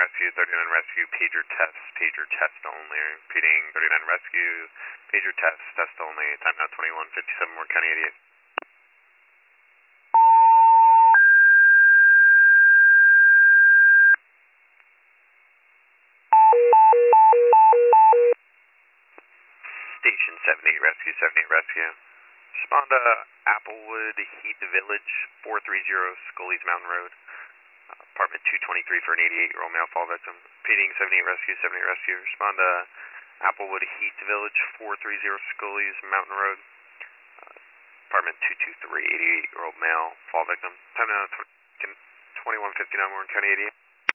39 Rescue, pager test only. Repeating, 39 Rescue, pager test only. Time now 21:57, Warren County 88. Station 78 Rescue, 78 Rescue. Respond to Applewood Heath Village, 430 Scully's Mountain Road. Apartment 223 for an 88-year-old male fall victim. Repeating, 78 Rescue, 78 Rescue. Respond to Applewood Heath Village, 430 Scully's Mountain Road. Apartment 223, 88-year-old male fall victim. Time now 21:59, Warren County 88.